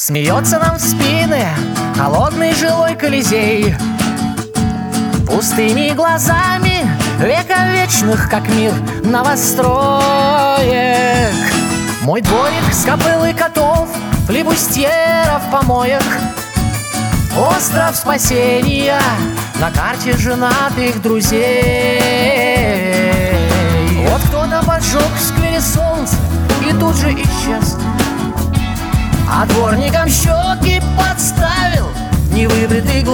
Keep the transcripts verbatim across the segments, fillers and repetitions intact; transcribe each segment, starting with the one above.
Смеется нам в спины холодный жилой Колизей, пустыми глазами вековечных, как мир новостроек. Мой дворик с кобылой котов, флибустьеров, помоек, остров спасения на карте женатых друзей. Вот кто-то поджег в сквере солнце и тут же исчез, а дворникам щеки подставил невыбритый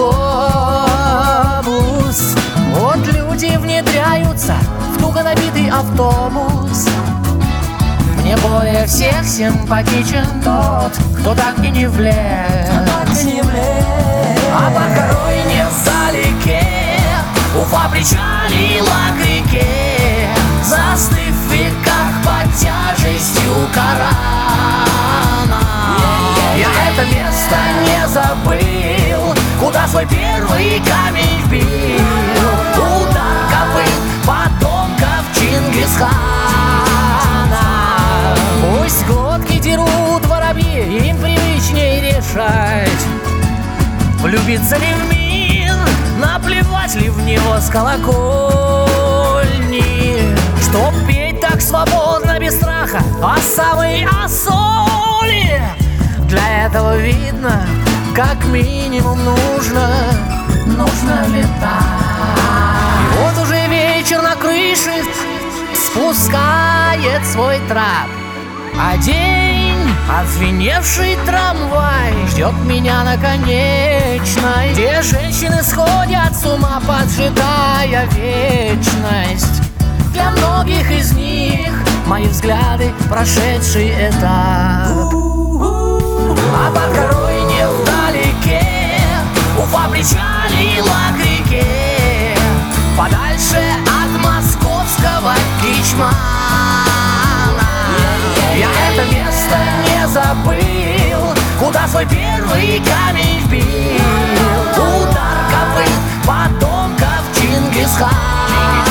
глобус. Вот люди внедряются в туго набитый автобус. Мне более всех симпатичен тот, кто так и не влез, а по Коровине вдалеке Уфа причалила к реке, застыв в веках под тяжестью Корана. Я это место не забыл, куда свой первый камень вбил. Удар копыт потомков Чингисхана. Пусть глотки дерут воробьи, им привычнее решать, влюбиться ли в мир, наплевать ли в него с колокольни. Чтоб петь так свободно, без страха, о самой осоли, для этого видно, как минимум нужно, нужно летать. И вот уже вечер на крыше спускает свой трап, а день, отзвеневший трамвай, ждет меня на конечной, где женщины сходят с ума, поджидая вечность. Для многих из них мои взгляды прошедший этап. А под горой не вдалеке Уфа причалила к реке, подальше от московского Кичмана. Я это место не забыл, куда свой первый камень вбил. Удар копыт потомков Чингисхана.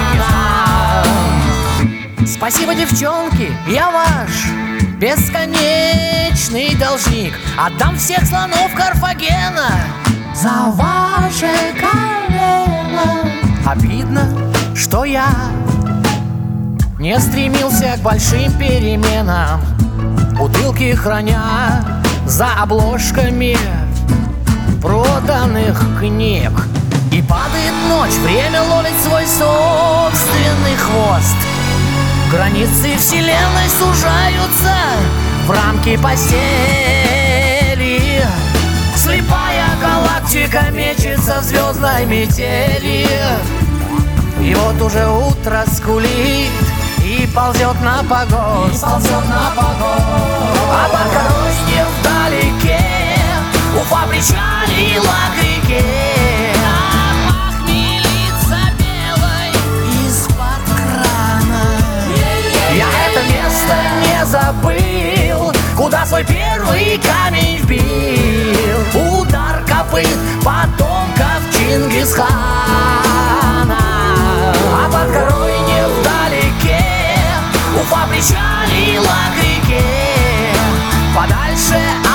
Спасибо, девчонки, я ваш бесконечный должник. Отдам всех слонов Карфагена за ваше колено. Обидно, что я не стремился к большим переменам, бутылки храня за обложками проданных книг. И падает ночь, время ловит свой собственный хвост. Границы вселенной сужаются в рамки постели. Слепая галактика мечется в звездной метели. И вот уже утро скулит и ползет на погост, и ползет на погост. А по Коровине вдалеке Уфа причалила к реке, похмелиться белой из-под крана. Я это место не забыл, куда свой первый камень вбил. Удар копыт потомков Чингисхана. А под Коровине вдалеке Уфа причалила к реке, подальше